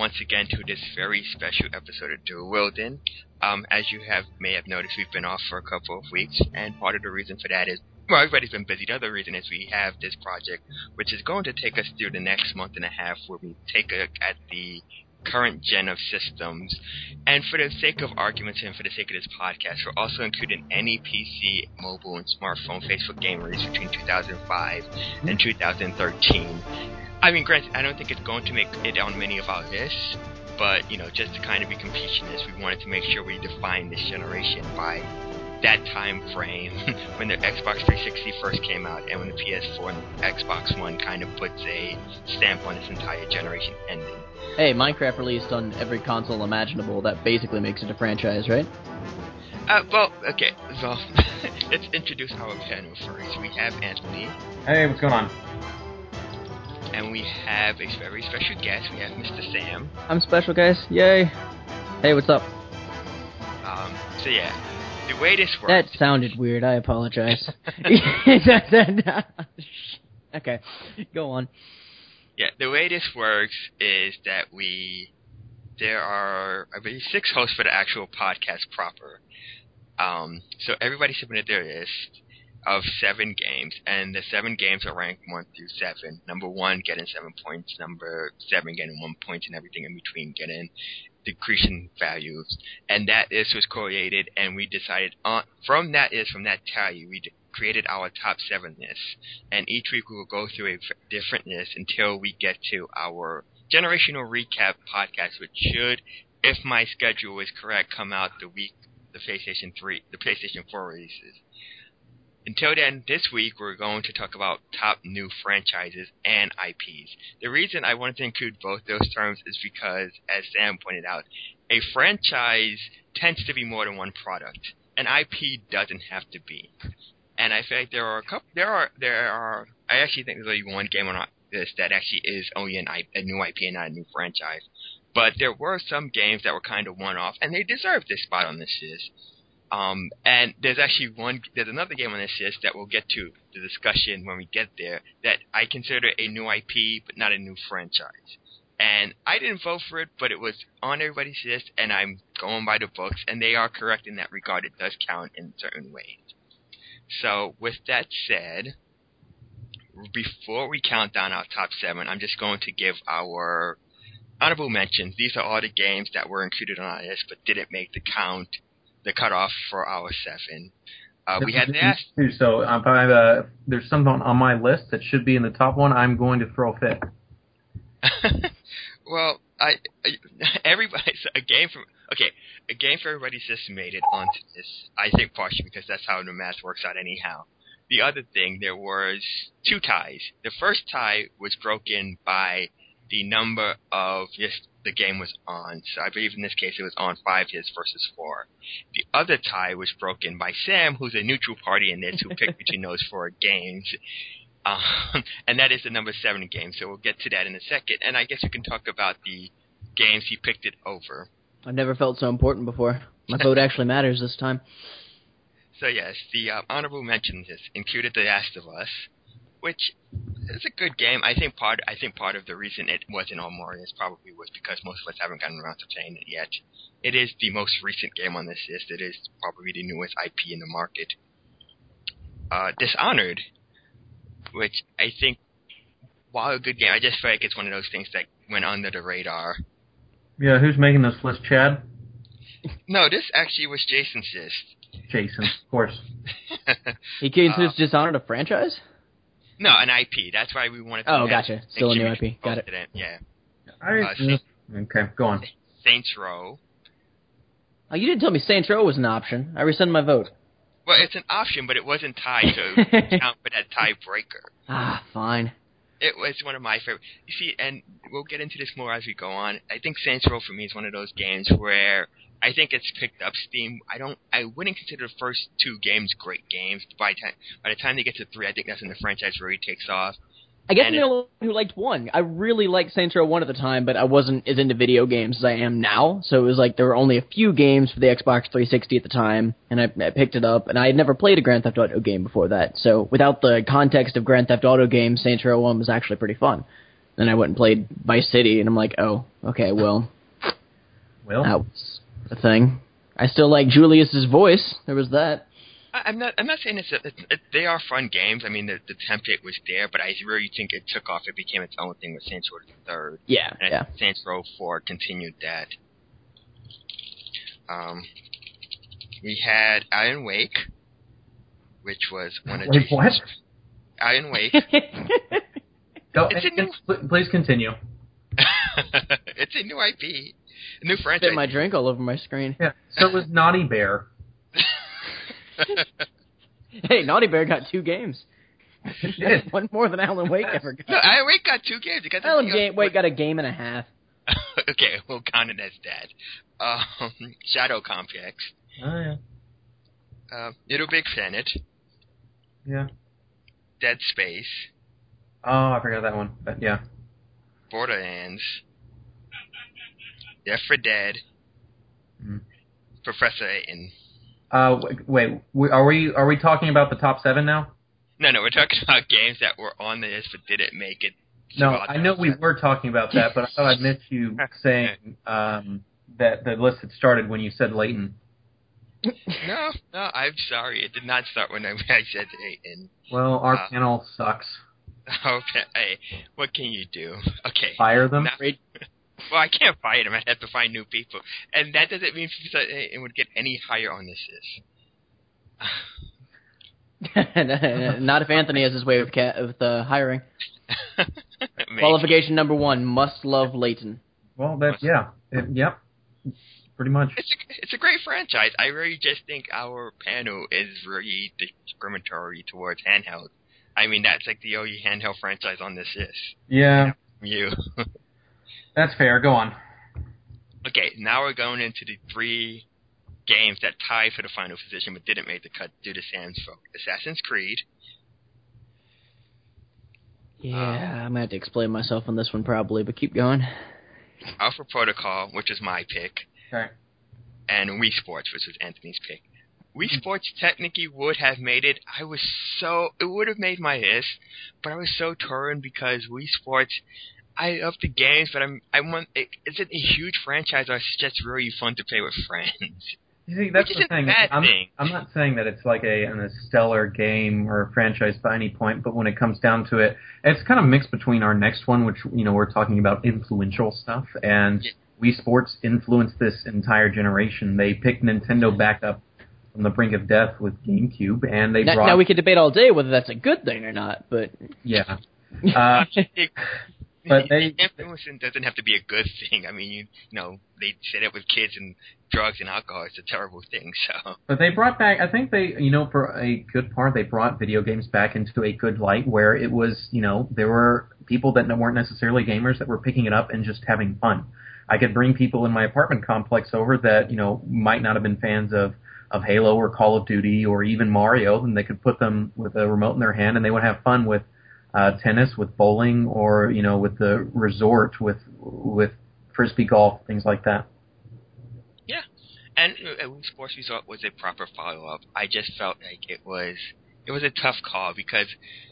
once again to this very special episode of Dual Wielding. As you may have noticed, we've been off for a couple of weeks, and part of the reason for that is, well, everybody's been busy. The other reason is we have this project, which is going to take us through the next month and a half, where we take a look at the current gen of systems. And for the sake of arguments and for the sake of this podcast, we're also including any PC, mobile, and smartphone Facebook game released between 2005 and 2013. I mean, granted, I don't think it's going to make it on many of our lists, but, you know, just to kind of be completionist, we wanted to make sure we define this generation by that time frame when the Xbox 360 first came out and when the PS4 and Xbox One kind of puts a stamp on this entire generation ending. Hey, Minecraft released on every console imaginable. That basically makes it a franchise, right? Well, okay, so let's introduce our panel first. We have Anthony. Hey, what's going on? And we have a very special guest. We have Mr. Sam. I'm special, guys. Yay. Hey, what's up? So yeah, the way this works... That sounded weird. I apologize. Okay, go on. Yeah, the way this works is that there are, I believe, 6 hosts for the actual podcast proper. So everybody submitted their list of 7 games, and the 7 games are ranked 1 through 7. Number 1 getting 7 points, number 7 getting 1 point, and everything in between getting decreasing values. And that list was collated, and we decided from that tally, we created our top 7 lists. And each week we will go through a different list until we get to our generational recap podcast, which should, if my schedule is correct, come out the week the PlayStation 4 releases. Until then, this week we're going to talk about top new franchises and IPs. The reason I wanted to include both those terms is because, as Sam pointed out, a franchise tends to be more than one product. An IP doesn't have to be. And I feel like I actually think there's only one game on this that actually is only a new IP and not a new franchise. But there were some games that were kind of one-off, and they deserve this spot on this list. And there's another game on this list that we'll get to the discussion when we get there that I consider a new IP but not a new franchise. And I didn't vote for it, but it was on everybody's list, and I'm going by the books, and they are correct in that regard. It does count in certain ways. So with that said, before we count down our top 7, I'm just going to give our honorable mentions. These are all the games that were included on our list but didn't make the cutoff for our 7. We had asked. So there's something on my list that should be in the top one. I'm going to throw a fit. Well, a game for everybody's just made it onto this. I think partially because that's how the math works out anyhow. The other thing, there was 2 ties. The first tie was broken by the number of the game was on. So I believe in this case it was on 5 hits versus 4. The other tie was broken by Sam, who's a neutral party in this, who picked between those 4 games. And that is the number 7 game. So we'll get to that in a second. And I guess we can talk about the games he picked it over. I've never felt so important before. My vote actually matters this time. So yes, the honorable mentions included The Last of Us, which is a good game. I think part of the reason it wasn't on more list probably was because most of us haven't gotten around to playing it yet. It is the most recent game on this list. It is probably the newest IP in the market. Dishonored, which I think, while a good game, I just feel like it's one of those things that went under the radar. Yeah, who's making this list, Chad? No, this actually was Jason's list. Jason, of course. He considers Dishonored a franchise? No, an IP. That's why we wanted to... Oh, gotcha. Still a new IP. Got it. Yeah. Okay, go on. Saints Row. Oh, you didn't tell me Saints Row was an option. I rescind my vote. Well, it's an option, but it wasn't tied, so count for that tiebreaker. Ah, fine. It was one of my favorite. You see, and we'll get into this more as we go on. I think Saints Row for me is one of those games where I think it's picked up steam. I wouldn't consider the first 2 games great games. By the time they get to 3, I think that's when the franchise really takes off. I guess I'm the only one who liked 1. I really liked Saints Row 1 at the time, but I wasn't as into video games as I am now. So it was like there were only a few games for the Xbox 360 at the time, and I picked it up. And I had never played a Grand Theft Auto game before that. So without the context of Grand Theft Auto games, Saints Row 1 was actually pretty fun. and I went and played Vice City, and I'm like, oh, okay, well, Well, that was the thing. I still like Julius's voice. There was that. I'm not saying they are fun games. I mean, the template was there, but I really think it took off. It became its own thing with Saints Row the Third. Yeah, and yeah. Saints Row 4 continued that. We had Alan Wake, which was one of Wait, what? Alan Wake. Go, It's please continue. It's a new IP, a new franchise. Spit my drink all over my screen. Yeah. So was Naughty Bear. Hey, Naughty Bear got 2 games. did. One more than Alan Wake ever got. No, Alan Wake got 2 games. He got the Alan Wake got a game and a half. Okay, we'll count it as that. Shadow Complex. Oh, yeah. Little Big Planet. Yeah. Dead Space. Oh, I forgot that one. But yeah. Borderlands. Left 4 Dead. Mm. Professor Layton. Wait. Are we talking about the top 7 now? No, we're talking about games that were on the list but didn't make it. No, I know we were talking about that, but I thought I missed you saying that the list had started when you said Layton. No, I'm sorry. It did not start when I said Layton. Well, our panel sucks. Okay, hey, what can you do? Okay. Fire them? Well, I can't fire them. I have to find new people. And that doesn't mean it would get any higher on this list. Not if Anthony has his way with hiring. Qualification number 1, must love Layton. Well, yep. Pretty much. It's a great franchise. I really just think our panel is really discriminatory towards handheld. I mean, that's like the only handheld franchise on this list. Yeah. You. That's fair. Go on. Okay, now we're going into the 3 games that tied for the final position but didn't make the cut due to Sam's vote. Assassin's Creed. Yeah, I'm going to have to explain myself on this one probably, but keep going. Alpha Protocol, which is my pick. Okay. And Wii Sports, which was Anthony's pick. Wii Sports technically would have made it. It would have made my list, but I was so torn because Wii Sports, I love the games, but is it a huge franchise or it's just really fun to play with friends? You see, that's the thing. I'm not saying that it's like a stellar game or a franchise by any point, but when it comes down to it, it's kind of mixed between our next one, which, we're talking about influential stuff, and Wii Sports influenced this entire generation. They picked Nintendo back up from the brink of death with GameCube, and they brought... Now, we could debate all day whether that's a good thing or not, but... Yeah. But influencing doesn't have to be a good thing. I mean, they said it with kids and drugs and alcohol. It's a terrible thing. So. But they brought back. I think they, for a good part, they brought video games back into a good light, where it was, there were people that weren't necessarily gamers that were picking it up and just having fun. I could bring people in my apartment complex over that, might not have been fans of Halo or Call of Duty or even Mario, and they could put them with a remote in their hand, and they would have fun with tennis, with bowling, or with the resort, with frisbee golf, things like that. Yeah, and Wii Sports Resort was a proper follow-up. I just felt like it was a tough call because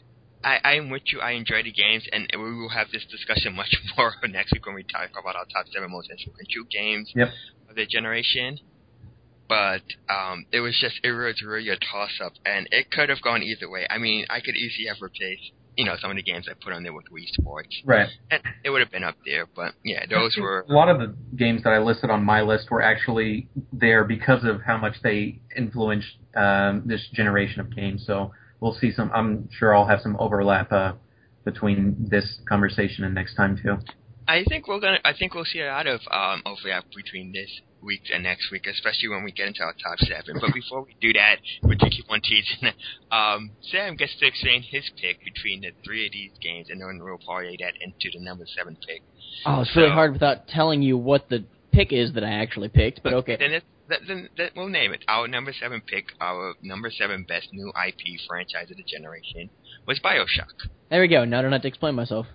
I'm with you. I enjoy the games, and we will have this discussion much more next week when we talk about our top 7 most influential games of the generation. But it was really a toss-up, and it could have gone either way. I mean, I could easily have replaced some of the games I put on there with Wii Sports. Right. And it would have been up there, but yeah, those were... A lot of the games that I listed on my list were actually there because of how much they influenced this generation of games, so we'll see some... I'm sure I'll have some overlap between this conversation and next time, too. I think we'll see a lot of overlap between this week and next week, especially when we get into our top 7. But before we do that, we do keep on teasing. Sam gets to explain his pick between the 3 of these games, and then we'll parlay that into the number 7 pick. Oh, it's really hard without telling you what the pick is that I actually picked, but okay. Then we'll name it. Our number 7 pick, our number 7 best new IP franchise of the generation, was BioShock. There we go. Now I don't have to explain myself.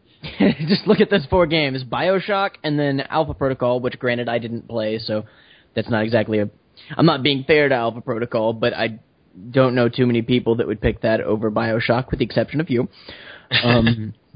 Just look at those 4 games. BioShock and then Alpha Protocol, which granted I didn't play, so that's not exactly I'm not being fair to Alpha Protocol, but I don't know too many people that would pick that over BioShock, with the exception of you.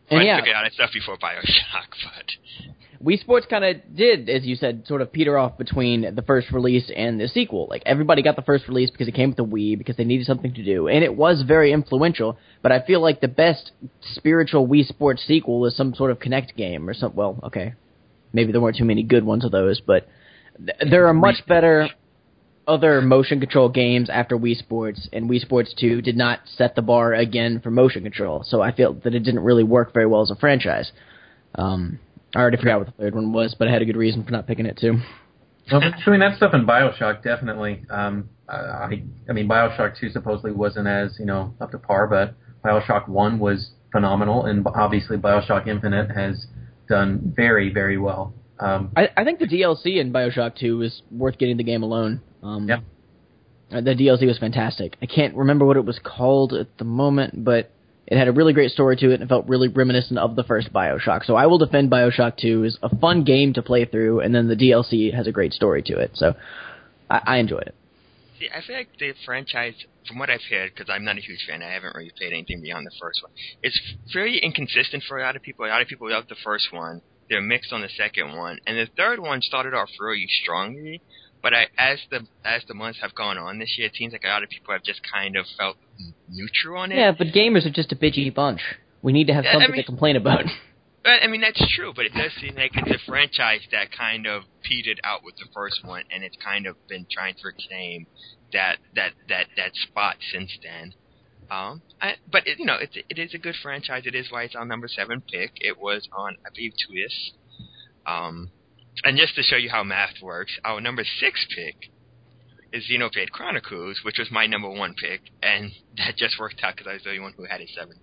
And I took it out of stuff before BioShock, but Wii Sports kind of did, as you said, sort of peter off between the first release and the sequel. Like, everybody got the first release because it came with the Wii, because they needed something to do, and it was very influential, but I feel like the best spiritual Wii Sports sequel was some sort of Kinect game or something. Well, okay, maybe there weren't too many good ones of those, but there are much better other motion control games after Wii Sports, and Wii Sports 2 did not set the bar again for motion control, so I feel that it didn't really work very well as a franchise. I already forgot what the third one was, but I had a good reason for not picking it, too. Well, between that stuff and BioShock, definitely. I mean, BioShock 2 supposedly wasn't as, up to par, but BioShock 1 was phenomenal, and obviously BioShock Infinite has done very, very well. I think the DLC in BioShock 2 is worth getting the game alone. Yeah. The DLC was fantastic. I can't remember what it was called at the moment, but it had a really great story to it, and it felt really reminiscent of the first BioShock. So I will defend BioShock 2 as a fun game to play through, and then the DLC has a great story to it. So I enjoyed it. See, I feel like the franchise, from what I've heard, because I'm not a huge fan, I haven't really played anything beyond the first one, it's very inconsistent for a lot of people. A lot of people love the first one. They're mixed on the second one. And the third one started off really strongly, but as the months have gone on this year, it seems like a lot of people have just kind of felt neutral on it. Yeah, but gamers are just a bitchy bunch. We need to have something to complain about. I mean, that's true, but it does seem like it's a franchise that kind of petered out with the first one, and it's kind of been trying to reclaim that spot since then. But it is a good franchise. It is why it's our number 7 pick. It was on, I believe, Twist. And just to show you how math works, our number 6 pick is Xenoblade Chronicles, which was my number 1 pick, and that just worked out because I was the only one who had a 7.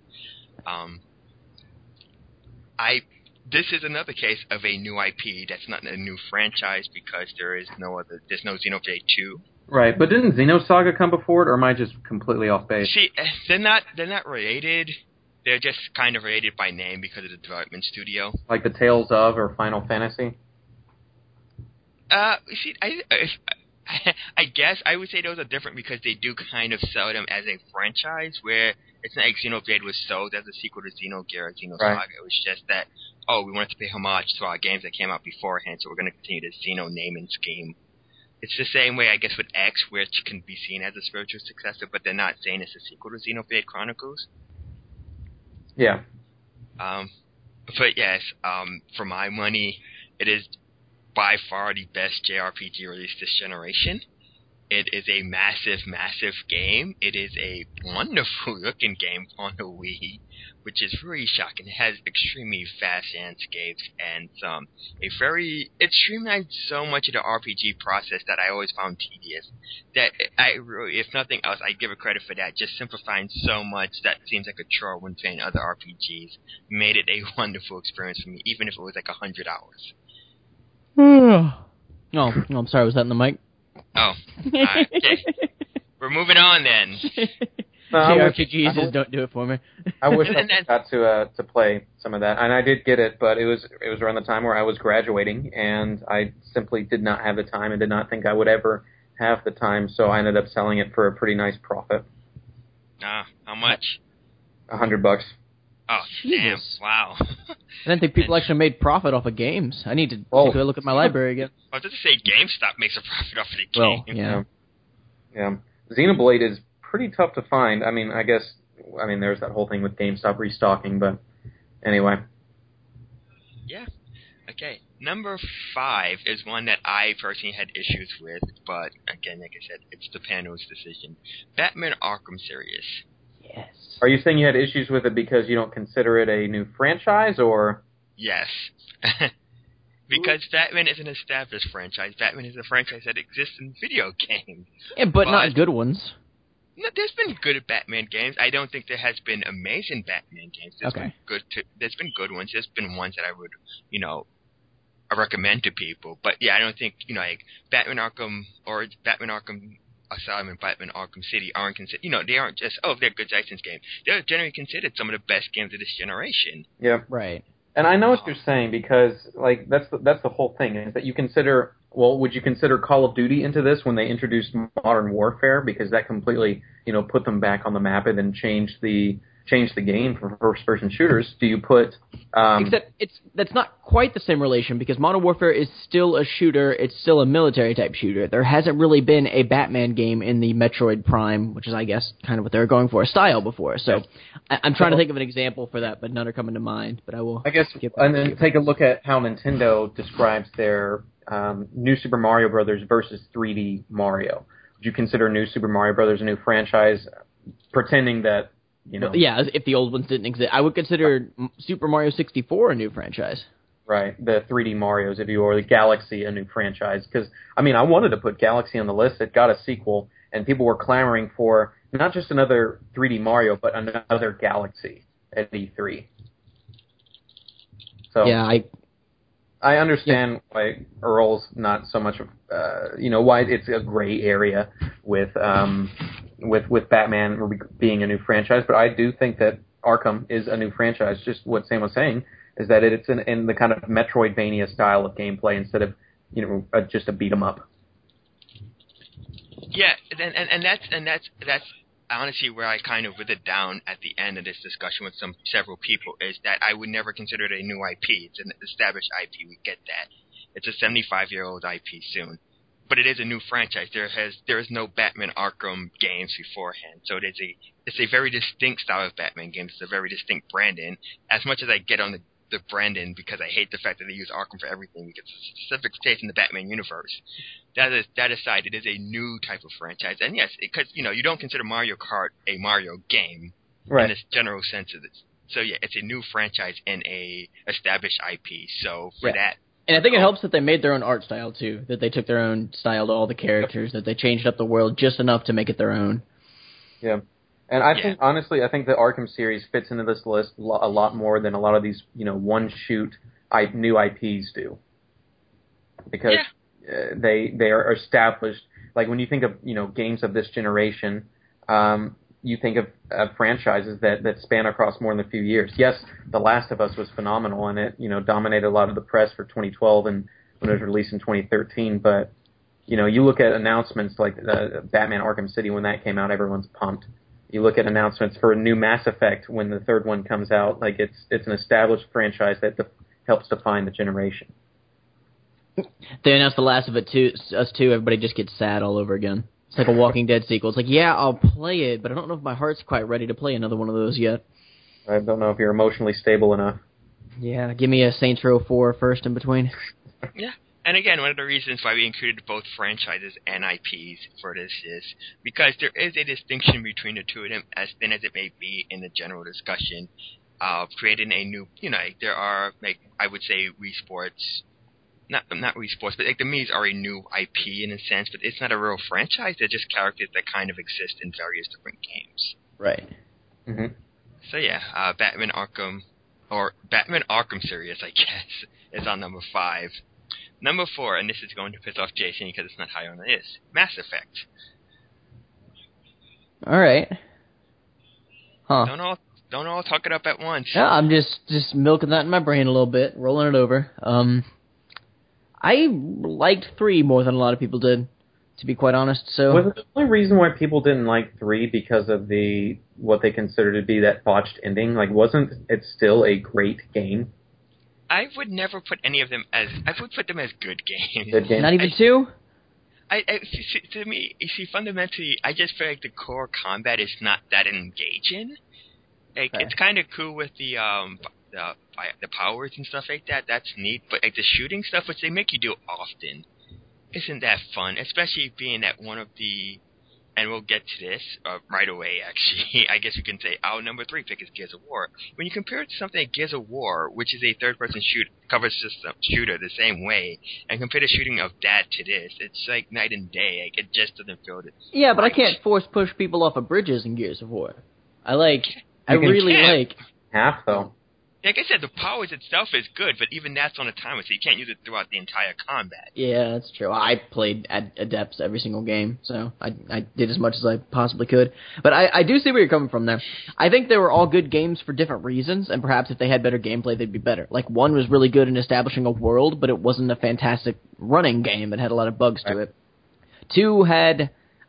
This is another case of a new IP that's not a new franchise because there's no Xenoblade 2. Right, but didn't Xenosaga come before it, or am I just completely off base? See, they're not related. They're just kind of related by name because of the development studio. Like the Tales of or Final Fantasy? See, I guess I would say those are different because they do kind of sell them as a franchise, where it's not like Xenoblade was sold as a sequel to Xenogear or Xenosaga. Right. It was just that, we wanted to pay homage to our games that came out beforehand, so we're going to continue this Xeno naming scheme. It's the same way, I guess, with X, which can be seen as a spiritual successor, but they're not saying it's a sequel to Xenoblade Chronicles. Yeah. But yes, for my money, it is by far the best JRPG released this generation. It is a massive, massive game. It is a wonderful looking game on the Wii, which is really shocking. It has extremely fast landscapes and it streamlined so much of the RPG process that I always found tedious. That I really, if nothing else, I give it credit for that. Just simplifying so much that seems like a chore when playing other RPGs made it a wonderful experience for me, even if it was like 100 hours. Oh, I'm sorry. Was that in the mic? Oh, alright, okay. We're moving on then. JRPGs just don't do it for me. I wish I got to play some of that, and I did get it, but it was around the time where I was graduating, and I simply did not have the time and did not think I would ever have the time, so I ended up selling it for a pretty nice profit. How much? $100. Oh, damn! Wow. I didn't think people actually made profit off of games. I need to take a look at my library again. I was just to say GameStop makes a profit off of the game. Yeah. Xenoblade is pretty tough to find. I mean, there's that whole thing with GameStop restocking, but anyway. Yeah. Okay. Number 5 is one that I personally had issues with, but again, like I said, it's the panel's decision. Batman Arkham series. Yes. Are you saying you had issues with it because you don't consider it a new franchise, or? Yes. Because Batman is an established franchise. Batman is a franchise that exists in video games. Yeah, but not good ones. No, there's been good Batman games. I don't think there has been amazing Batman games. There's been good ones. There's been ones that I would, I recommend to people. But yeah, I don't think, like Batman Arkham or Batman Arkham Asylum and Batman Arkham City aren't considered, they aren't just, they're good licensed games. They're generally considered some of the best games of this generation. Yeah. Right. And I know what you're saying because, like, that's the whole thing, is that you consider, would you consider Call of Duty into this when they introduced Modern Warfare? Because that completely, put them back on the map and then changed the change the game for first-person shooters, do you put... Except that's not quite the same relation, because Modern Warfare is still a shooter. It's still a military-type shooter. There hasn't really been a Batman game in the Metroid Prime, which is, I guess, kind of what they were going for, a style before. So I'm trying to think of an example for that, but none are coming to mind. But I will. I guess, and then take a look at how Nintendo describes their New Super Mario Brothers versus 3D Mario. Would you consider New Super Mario Brothers a new franchise, pretending that, you know... Yeah, if the old ones didn't exist. I would consider Super Mario 64 a new franchise. Right, the 3D Marios, if you will, or the Galaxy a new franchise. Because, I mean, I wanted to put Galaxy on the list. It got a sequel, and people were clamoring for not just another 3D Mario, but another Galaxy at E3. So, yeah, I understand why Earl's not so much of, why it's a gray area with Batman being a new franchise, but I do think that Arkham is a new franchise. Just what Sam was saying is that it's in the kind of Metroidvania style of gameplay instead of, just a beat 'em up. Yeah, and that's honestly where I kind of withered down at the end of this discussion with several people, is that I would never consider it a new IP. It's an established IP. We get that. It's a 75-year-old IP soon. But it is a new franchise. There is no Batman Arkham games beforehand. So it's a very distinct style of Batman games. It's a very distinct branding. As much as I get on the branding because I hate the fact that they use Arkham for everything, because it's a specific taste in the Batman universe. That aside, it is a new type of franchise. And yes, because you don't consider Mario Kart a Mario game in this general sense of it. So yeah, it's a new franchise in a established IP. So for that. And I think it helps that they made their own art style, too. That they took their own style to all the characters, that they changed up the world just enough to make it their own. Yeah. And I think, honestly, the Arkham series fits into this list a lot more than a lot of these, one-shoot new IPs do. Because they are established. Like, when you think of, games of this generation, you think of franchises that span across more than a few years. Yes, The Last of Us was phenomenal, and it dominated a lot of the press for 2012 and when it was released in 2013. But you look at announcements like Batman Arkham City when that came out, everyone's pumped. You look at announcements for a new Mass Effect when the third one comes out, like it's an established franchise that helps define the generation. They announced The Last of Us 2, everybody just gets sad all over again. It's like a Walking Dead sequel. It's like, yeah, I'll play it, but I don't know if my heart's quite ready to play another one of those yet. I don't know if you're emotionally stable enough. Yeah, give me a Saints Row 4 first in between. Yeah, and again, one of the reasons why we included both franchises and IPs for this is because there is a distinction between the two of them, as thin as it may be in the general discussion of creating a new, there are, I would say, Wii Sports... Not Wii Sports, but the Mii's are a new IP in a sense, but it's not a real franchise. They're just characters that kind of exist in various different games. Right. Mm-hmm. So yeah, Batman Arkham series, I guess, is on number 5. Number 4, and this is going to piss off Jason because it's not high on the list, Mass Effect. All right. Huh. Don't all talk it up at once. Yeah, I'm just milking that in my brain a little bit, rolling it over. I liked 3 more than a lot of people did, to be quite honest. So was the only reason why people didn't like 3 because of what they considered to be that botched ending? Like, wasn't it still a great game? I would never put any of them as... I would put them as good games. Good games. Not even 2? To me, fundamentally, I just feel like the core combat is not that engaging. Like, It's kind of cool with the powers and stuff like that. That's neat, but like the shooting stuff, which they make you do often, isn't that fun. Especially being that one of the, and we'll get to this right away. Actually, I guess you can say our number 3 pick is Gears of War. When you compare it to something like Gears of War, which is a third-person cover system shooter the same way, and compare the shooting of that to this, it's like night and day. Like, it just doesn't feel it. Yeah, but I can't push people off of bridges in Gears of War. I really like half though. Like I said, the powers itself is good, but even that's on a timer, so you can't use it throughout the entire combat. Yeah, that's true. I played at Adepts every single game, so I did as much as I possibly could. But I do see where you're coming from there. I think they were all good games for different reasons, and perhaps if they had better gameplay, they'd be better. Like, 1 was really good in establishing a world, but it wasn't a fantastic running game. It had a lot of bugs to it. 2 had...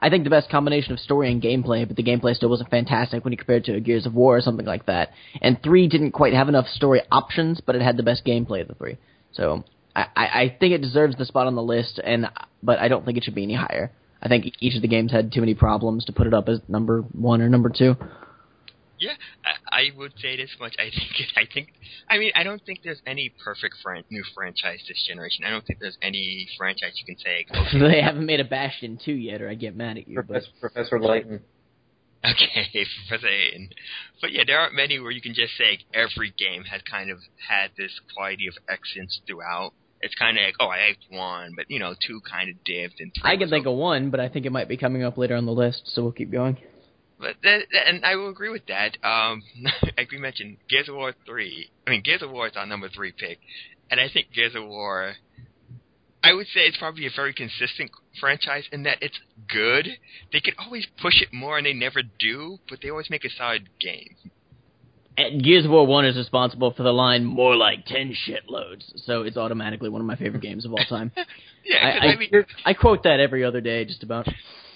I think the best combination of story and gameplay, but the gameplay still wasn't fantastic when you compared to Gears of War or something like that. And 3 didn't quite have enough story options, but it had the best gameplay of the 3. So I think it deserves the spot on the list, but I don't think it should be any higher. I think each of the games had too many problems to put it up as number 1 or number 2. Yeah, I would say this much. I don't think there's any perfect new franchise this generation. I don't think there's any franchise you can say. Okay, They haven't made a Bastion 2 yet, or I get mad at you. Professor Layton. Okay, Professor Layton. But yeah, there aren't many where you can just say every game has kind of had this quality of excellence throughout. It's kind of like, I liked 1, but 2 kind of dipped, and 3 I can think of 1, but I think it might be coming up later on the list, so we'll keep going. But and I will agree with that. Like we mentioned, Gears of War 3. I mean, Gears of War is our number 3 pick, and I think Gears of War, I would say it's probably a very consistent franchise in that it's good. They could always push it more, and they never do, but they always make a solid game. And Gears of War 1 is responsible for the line, more like 10 shitloads, so it's automatically one of my favorite games of all time. Yeah, I quote that every other day, just about.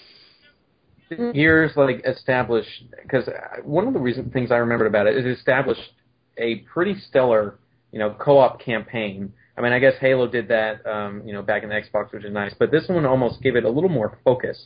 Gears established, because one of the things I remembered about it is it established a pretty stellar, co-op campaign. I mean, I guess Halo did that, back in the Xbox, which is nice, but this one almost gave it a little more focus.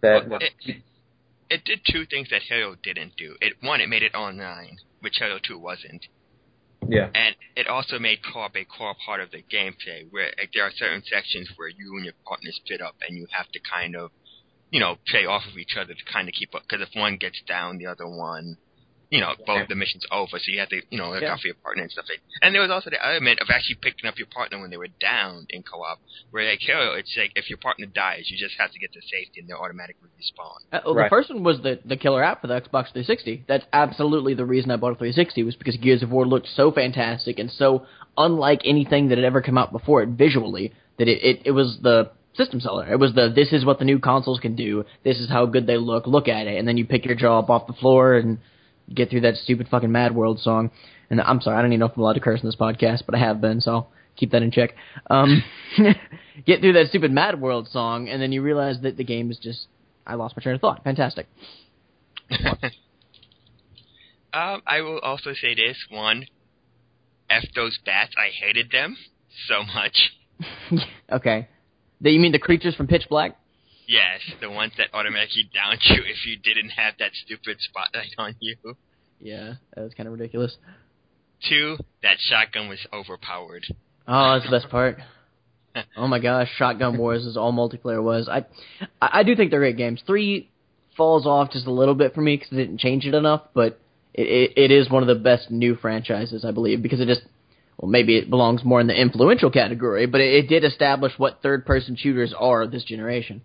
It did 2 things that Halo didn't do. One, it made it online, which Halo 2 wasn't. Yeah. And it also made co-op a core part of the gameplay, where there are certain sections where you and your partner split up, and you have to kind of play off of each other to kind of keep up. Because if one gets down, the other one, both the mission's over. So you have to, look out for your partner and stuff. And there was also the element of actually picking up your partner when they were down in co-op, where it's like if your partner dies, you just have to get to safety and they'll automatically respawn. The first one was the killer app for the Xbox 360. That's absolutely the reason I bought a 360, was because Gears of War looked so fantastic and so unlike anything that had ever come out before it visually, that it was the system seller. It was this is what the new consoles can do. This is how good they look at it. And then you pick your jaw up off the floor and get through that stupid fucking Mad World song. And I'm sorry, I don't even know if I'm allowed to curse in this podcast, but I have been, so I'll keep that in check. Get through that stupid Mad World song, and then you realize that the game is just, I lost my train of thought. Fantastic. I will also say this, 1, F those bats, I hated them so much. Okay. You mean the creatures from Pitch Black? Yes, the ones that automatically downed you if you didn't have that stupid spotlight on you. Yeah, that was kind of ridiculous. 2, that shotgun was overpowered. Oh, that's the best part. Oh my gosh, Shotgun Wars is all multiplayer was. I do think they're great games. 3 falls off just a little bit for me because it didn't change it enough, but it is one of the best new franchises, I believe, because it just, well, maybe it belongs more in the influential category, but it did establish what third-person shooters are this generation.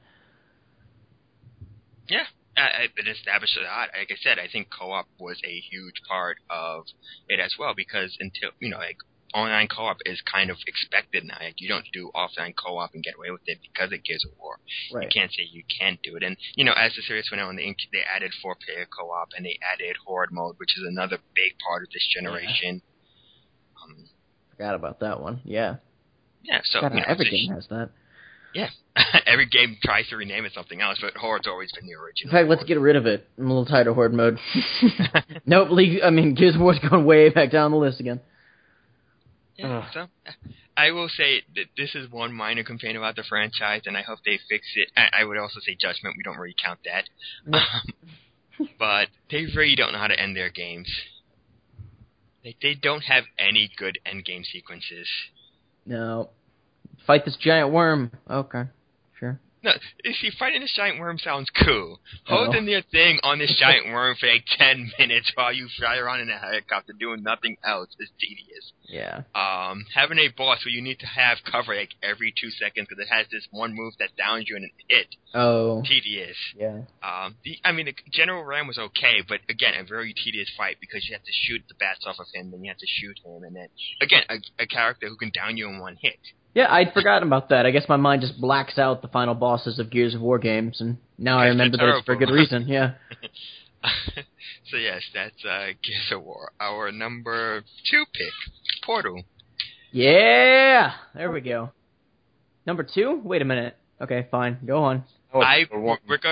Yeah, it established a lot. Like I said, I think co-op was a huge part of it as well, because until, online co-op is kind of expected now. Like, you don't do offline co-op and get away with it because it Gears of War. Right. You can't say you can't do it. And, as the series went on, they added 4-player co-op, and they added Horde mode, which is another big part of this generation. Yeah. Forgot about that one. Yeah. Yeah, so... every game has that. Yeah. Every game tries to rename it something else, but Horde's always been the original. In fact, let's get rid of it. I'm a little tired of Horde mode. Nope, Gears of War's going way back down the list again. Yeah, so I will say that this is one minor complaint about the franchise, and I hope they fix it. I would also say Judgment. We don't really count that. But they really don't know how to end their games. They don't have any good endgame sequences. No. Fight this giant worm. Okay, sure. No, you see, fighting this giant worm sounds cool. Holding your thing on this giant worm for like 10 minutes while you fly around in a helicopter doing nothing else is tedious. Yeah. Having a boss where you need to have cover like every 2 seconds because it has this one move that downs you in an hit. Oh. Tedious. Yeah. The General Ram was okay, but again, a very tedious fight because you have to shoot the bats off of him, then you have to shoot him, and then, again, a character who can down you in one hit. Yeah, I'd forgotten about that. I guess my mind just blacks out the final bosses of Gears of War games, and now I remember that it's for good reason, yeah. So yes, that's Gears of War. Our number 2 pick, Portal. Yeah! There we go. Number 2? Wait a minute. Okay, fine. Go on. We're going to...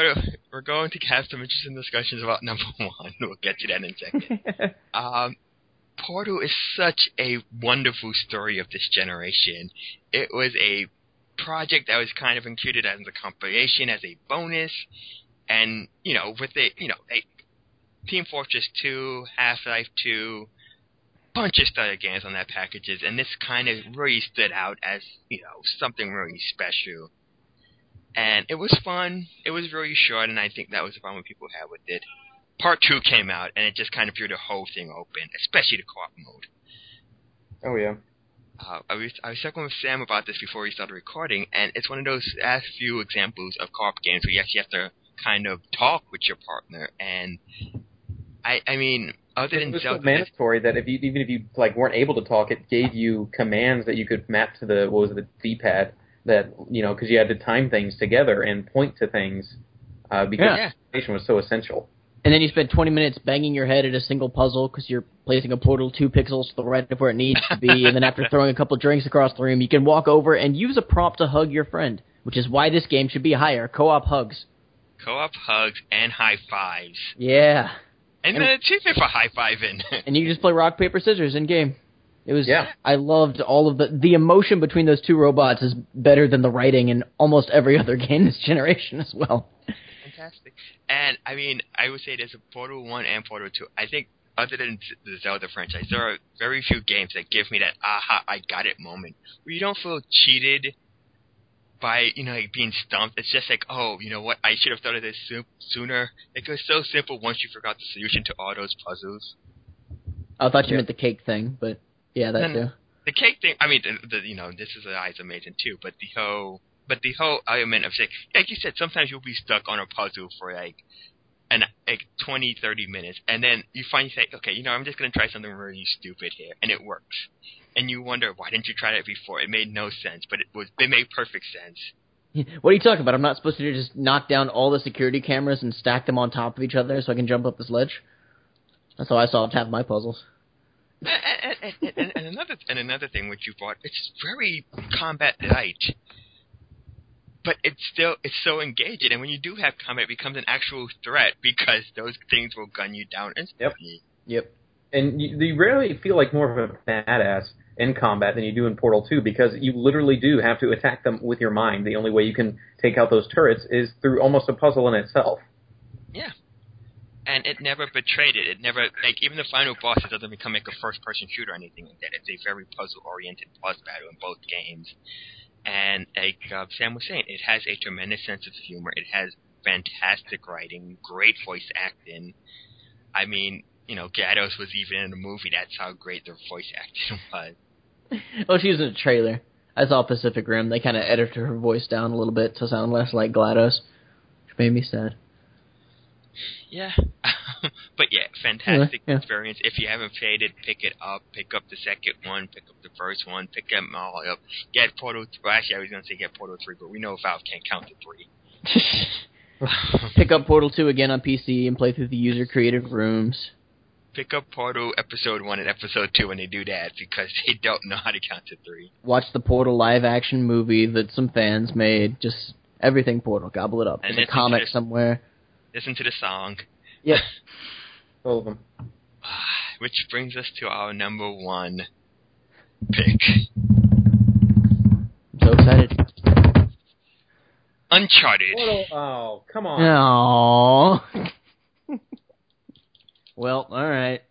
we're going to have some interesting discussions about number one. We'll get to that in a second. Portal is such a wonderful story of this generation. It was a project that was kind of included as a compilation, as a bonus, and, with it, Team Fortress 2, Half-Life 2, bunch of starter games on that packages, and this kind of really stood out as, something really special. And it was fun. It was really short, and I think that was the problem people had with it. Part 2 came out, and it just kind of threw the whole thing open, especially the co-op mode. Oh, yeah. I was talking with Sam about this before we started recording, and it's one of those last few examples of co-op games where you actually have to kind of talk with your partner, and I mean, other than it was Zelda, so mandatory that even if you weren't able to talk, it gave you commands that you could map to the D-pad that because you had to time things together and point to things because communication was so essential. And then you spend 20 minutes banging your head at a single puzzle because you're placing a portal 2 pixels to the right of where it needs to be, and then after throwing a couple drinks across the room, you can walk over and use a prompt to hug your friend, which is why this game should be higher. Co-op hugs. Co-op hugs and high fives. Yeah. And an achievement for high fiving. And you can just play rock, paper, scissors in game. It was. Yeah. I loved all of the emotion between those two robots is better than the writing in almost every other game this generation as well. Fantastic. And, I mean, I would say there's a Portal 1 and Portal 2. I think, other than the Zelda franchise, there are very few games that give me that aha, I got it moment, where you don't feel cheated by, being stumped. It's just like, oh, you know what, I should have thought of this sooner. It was so simple once you forgot the solution to all those puzzles. I thought you meant the cake thing, but yeah, that too. The cake thing, I mean, this is amazing too, but the whole element of, like you said, sometimes you'll be stuck on a puzzle for 20, 30 minutes, and then you finally say, okay, I'm just going to try something really stupid here, and it works. And you wonder, why didn't you try that before? It made no sense, but it made perfect sense. What are you talking about? I'm not supposed to just knock down all the security cameras and stack them on top of each other so I can jump up this ledge? That's how I solved half my puzzles. And another thing which you brought, it's very combat light. But it's so engaging, and when you do have combat, it becomes an actual threat because those things will gun you down instantly. Yep. And you rarely feel like more of a badass in combat than you do in Portal 2 because you literally do have to attack them with your mind. The only way you can take out those turrets is through almost a puzzle in itself. Yeah. And it never betrayed it. It never, even the final boss, it doesn't become a first-person shooter or anything like that. It's a very puzzle-oriented boss battle in both games. And Sam was saying, it has a tremendous sense of humor. It has fantastic writing, great voice acting. I mean, GLaDOS was even in the movie. That's how great their voice acting was. Oh, she was in a trailer. I saw Pacific Rim. They kind of edited her voice down a little bit to sound less like GLaDOS, which made me sad. Yeah. But yeah, fantastic experience. If you haven't played it, pick it up. Pick up the second one. Pick up the first one. Pick them all up. Get Portal 3. Well, actually, I was going to say get Portal 3, but we know Valve can't count to 3. Pick up Portal 2 again on PC and play through the user-created rooms. Pick up Portal Episode 1 and Episode 2 when they do that, because they don't know how to count to 3. Watch the Portal live-action movie that some fans made. Just everything Portal. Gobble it up. There's a comic somewhere. Listen to the song. Yep. All of them. Which brings us to our number one pick. I'm so excited. Uncharted. Oh, come on. Aww. Well, alright.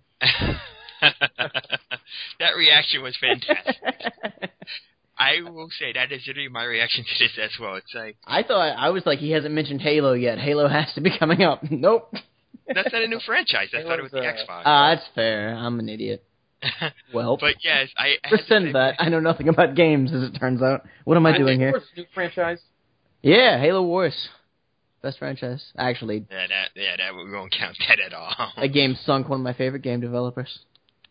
That reaction was fantastic. I will say that is literally my reaction to this as well. It's like, I was like, he hasn't mentioned Halo yet. Halo has to be coming up. Nope. That's not a new franchise. I thought it was the Xbox. That's fair. I'm an idiot. Well, but yes, I rescind that. I know nothing about games, as it turns out. What am I doing here? New franchise. Yeah, Halo Wars, best franchise. Actually, that we won't count that at all. That game sunk one of my favorite game developers.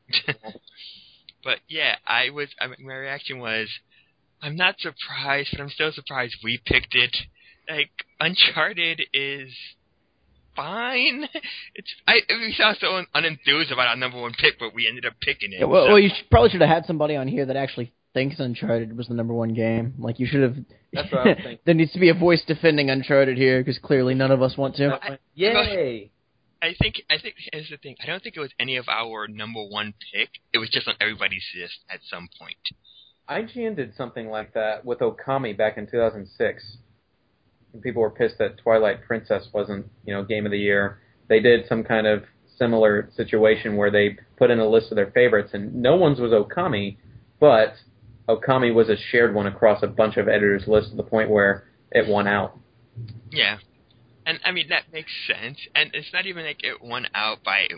But yeah, my reaction was, I'm not surprised, but I'm still surprised we picked it. Like, Uncharted is fine. We sound so unenthused about our number one pick, but we ended up picking it. Yeah, well, you probably should have had somebody on here that actually thinks Uncharted was the number one game. Like, you should have... That's what I was thinking. There needs to be a voice defending Uncharted here, because clearly none of us want to. Yay! I think here's the thing. I don't think it was any of our number one pick. It was just on everybody's list at some point. IGN did something like that with Okami back in 2006. And people were pissed that Twilight Princess wasn't, Game of the Year. They did some kind of similar situation where they put in a list of their favorites, and no one's was Okami, but Okami was a shared one across a bunch of editors' lists to the point where it won out. Yeah. And, I mean, that makes sense. And it's not even like it won out by...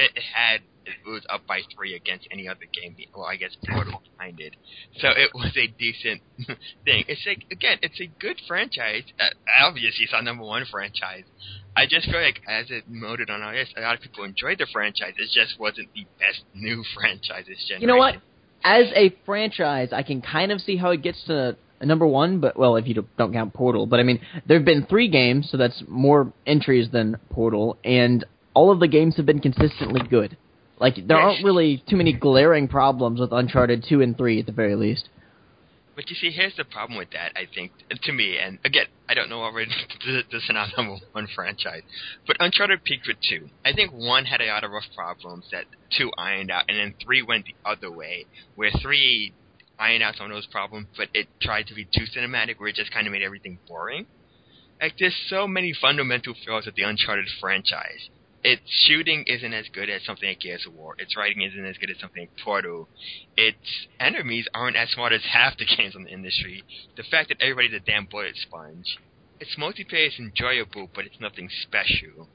It was up by 3 against any other game. Well, I guess Portal behind it. So it was a decent thing. It's like, again, it's a good franchise. Obviously, it's our number one franchise. I just feel like, as it noted on our list, a lot of people enjoyed the franchise. It just wasn't the best new franchise this generation. You know what? As a franchise, I can kind of see how it gets to a number one, but, well, if you don't count Portal. But, I mean, there have been 3 games, so that's more entries than Portal, and all of the games have been consistently good. Like, there aren't really too many glaring problems with Uncharted 2 and 3, at the very least. But you see, here's the problem with that, I think, to me, and again, I don't know already, this is not number one franchise, but Uncharted peaked with 2. I think 1 had a lot of rough problems that 2 ironed out, and then 3 went the other way, where 3 ironed out some of those problems, but it tried to be too cinematic, where it just kind of made everything boring. Like, there's so many fundamental flaws with the Uncharted franchise. Its shooting isn't as good as something like Gears of War. Its writing isn't as good as something like Portal. Its enemies aren't as smart as half the games in the industry. The fact that everybody's a damn bullet sponge. Its multiplayer is enjoyable, but it's nothing special.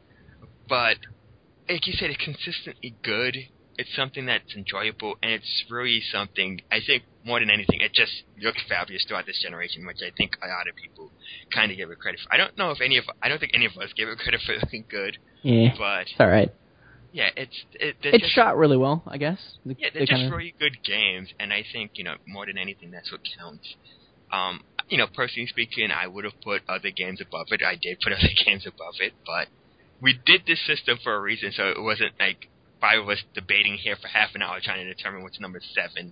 But, like you said, it's consistently good. It's something that's enjoyable, and it's really something, I think, more than anything, it just looks fabulous throughout this generation, which I think a lot of people kind of give it credit for. I don't think any of us give it credit for looking good. Yeah, but it's all right. Yeah, it's shot really well, I guess. They're just really good games, and I think, more than anything, that's what counts. Personally speaking, I would have put other games above it. I did put other games above it, but we did this system for a reason, so it wasn't like 5 of us debating here for half an hour trying to determine what's number 7.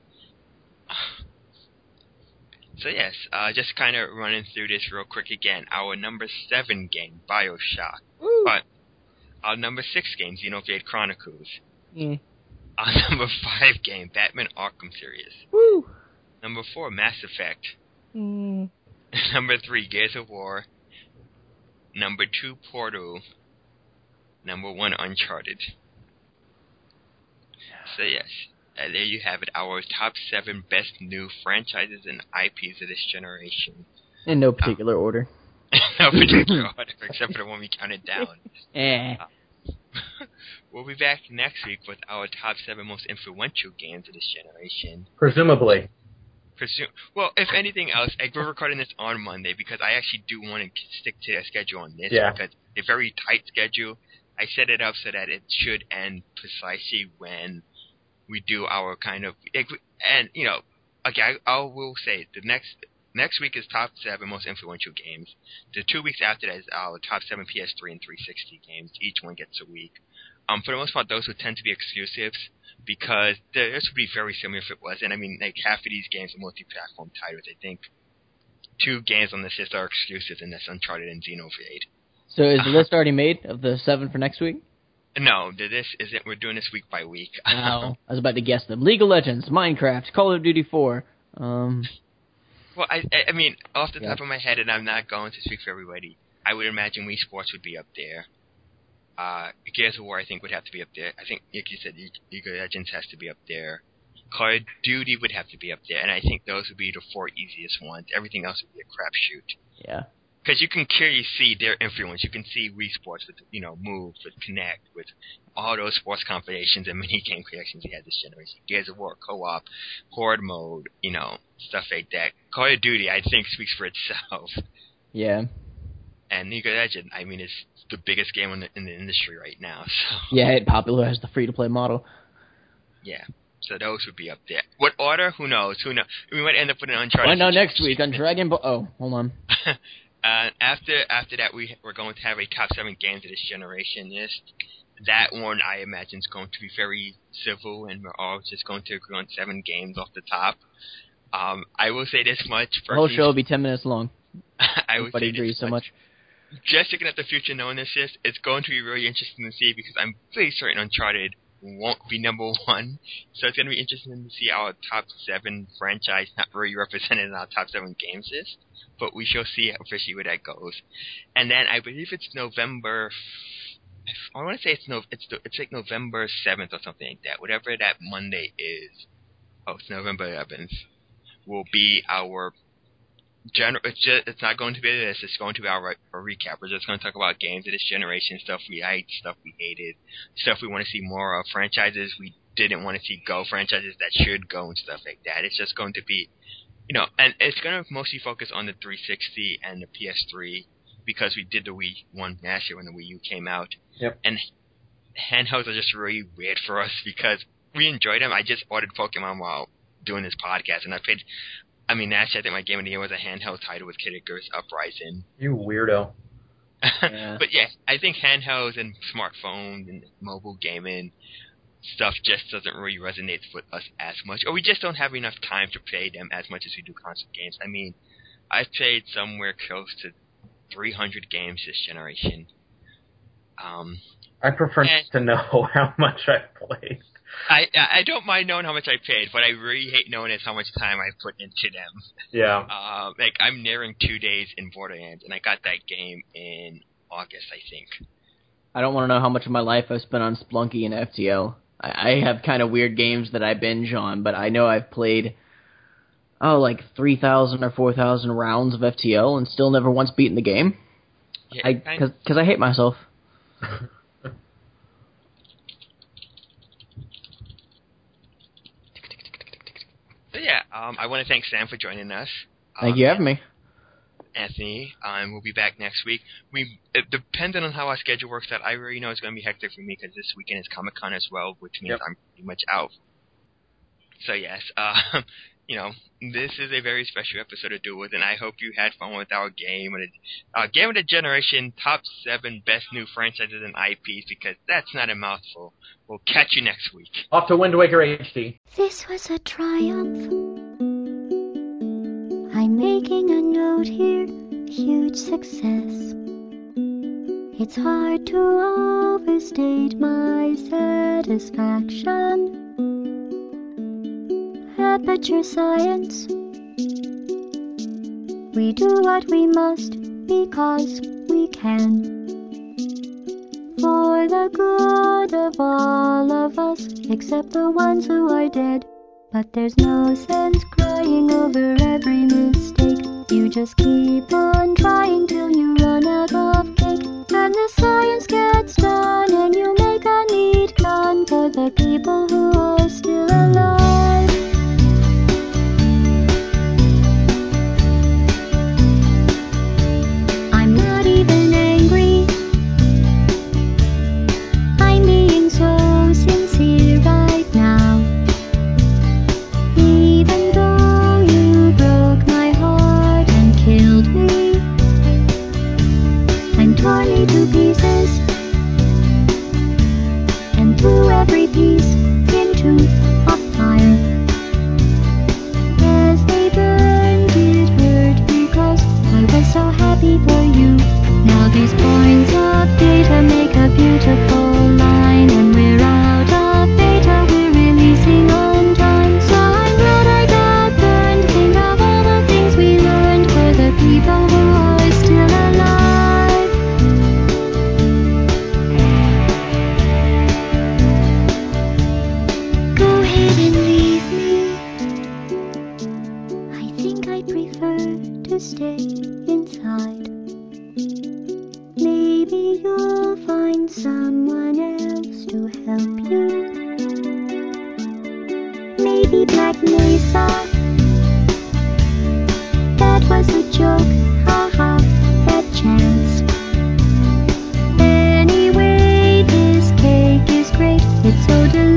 So yes, just kind of running through this real quick again. Our number 7 game, BioShock. Woo. But our number 6 game, Xenoblade Chronicles. Yeah. Our number 5 game, Batman Arkham Series. Woo. Number 4, Mass Effect. Mm. Number 3, Gears of War. Number 2, Portal. Number 1, Uncharted. So yes, there you have it, our top 7 best new franchises and IPs of this generation. In no particular order. No particular order, except for the one we counted down. We'll be back next week with our top 7 most influential games of this generation. Presumably. Well, if anything else, we're recording this on Monday because I actually do want to stick to a schedule on this because it's a very tight schedule. I set it up so that it should end precisely when we do our kind of, and okay, I will say the next week is top 7 most influential games. The 2 weeks after that is our top 7 PS3 and 360 games. Each one gets a week. For the most part, those would tend to be exclusives because this would be very similar if it wasn't. I mean, like half of these games are multi-platform titles. I think 2 games on this list are exclusives, and that's Uncharted and Xenoblade. So is the list already made of the 7 for next week? No, this isn't. We're doing this week by week. Oh, I was about to guess them. League of Legends, Minecraft, Call of Duty 4. Well, I mean, off the top of my head, and I'm not going to speak for everybody, I would imagine Wii Sports would be up there. Gears of War, I think, would have to be up there. I think, like you said, League of Legends has to be up there. Call of Duty would have to be up there, and I think those would be the 4 easiest ones. Everything else would be a crapshoot. Yeah. Because you can clearly see their influence. You can see Wii Sports with, Move, with Kinect, with all those sports combinations and mini-game collections we had this generation. Gears of War, co-op, horde mode, stuff like that. Call of Duty, I think, speaks for itself. Yeah. And League of Legends, I mean, it's the biggest game in the industry right now. So. Yeah, it popularized the free-to-play model. Yeah. So those would be up there. What order? Who knows? We might end up with an Uncharted. Find out next week on Dragon Ball. Oh, hold on. After that, we're going to have a top 7 games of this generation list. that one I imagine is going to be very civil, and we're all just going to agree on 7 games off the top. I will say this much. The whole show will be 10 minutes long. Everybody agrees so much. Just looking at the future, knowing this, it's going to be really interesting to see, because I'm pretty certain Uncharted won't be number 1. So it's going to be interesting to see our top 7 franchise not really represented in our top 7 games list. But we shall see officially where that goes. And then I believe it's November. I want to say it's like November 7th or something like that. Whatever that Monday is. Oh, it's November 11th. Will be our general. It's not going to be this. It's going to be our recap. We're just going to talk about games of this generation, stuff we liked, stuff we hated, stuff we want to see more of, franchises we didn't want to see go, franchises that should go, and stuff like that. It's just going to be, and it's going to mostly focus on the 360 and the PS3, because we did the Wii one last year when the Wii U came out. Yep. And handhelds are just really weird for us because we enjoyed them. I just ordered Pokemon while doing this podcast, and last year I think my game of the year was a handheld title with Kid Icarus Uprising. You weirdo. Yeah. But yeah, I think handhelds and smartphones and mobile gaming stuff just doesn't really resonate with us as much, or we just don't have enough time to play them as much as we do console games. I mean, I've played somewhere close to 300 games this generation. I prefer to know how much I've played. I don't mind knowing how much I paid, but I really hate knowing how much time I put into them. Yeah. I'm nearing 2 days in Borderlands, and I got that game in August, I think. I don't want to know how much of my life I've spent on Splunky and FTL. I have kind of weird games that I binge on, but I know I've played, like 3,000 or 4,000 rounds of FTL and still never once beaten the game. Yeah, because I hate myself. So yeah, I want to thank Sam for joining us. Thank you for having me. Anthony, we'll be back next week. Depending on how our schedule works out, I already know it's going to be hectic for me because this weekend is Comic-Con as well, which means I'm pretty much out. So yes, this is a very special episode to do with, and I hope you had fun with our game of the generation, top 7 best new franchises and IPs, because that's not a mouthful. We'll catch you next week. Off to Wind Waker HD. This was a triumph. I'm making a note here, huge success. It's hard to overstate my satisfaction. Aperture Science. We do what we must because we can. For the good of all of us, except the ones who are dead. But there's no sense crying over every mistake. You just keep on trying till you run out of cake. And the science gets done and you make a neat gun for the people who are still alive. I'm not even angry. I'm being so sincere right now. Even though you broke my heart and killed me and tore me to pieces and threw every piece into a fire. As they burned, it hurt because I was so happy for you. Now these points of data make a beautiful line, and we're out of data, we're releasing on time. So I'm glad I got burned. Think of all the things we learned for the people who are still alive. Go ahead and leave me. I think I'd prefer to stay inside. Maybe you'll find someone else to help you. Maybe Black Mesa. That was a joke, haha, that chance. Anyway, this cake is great, it's so delicious.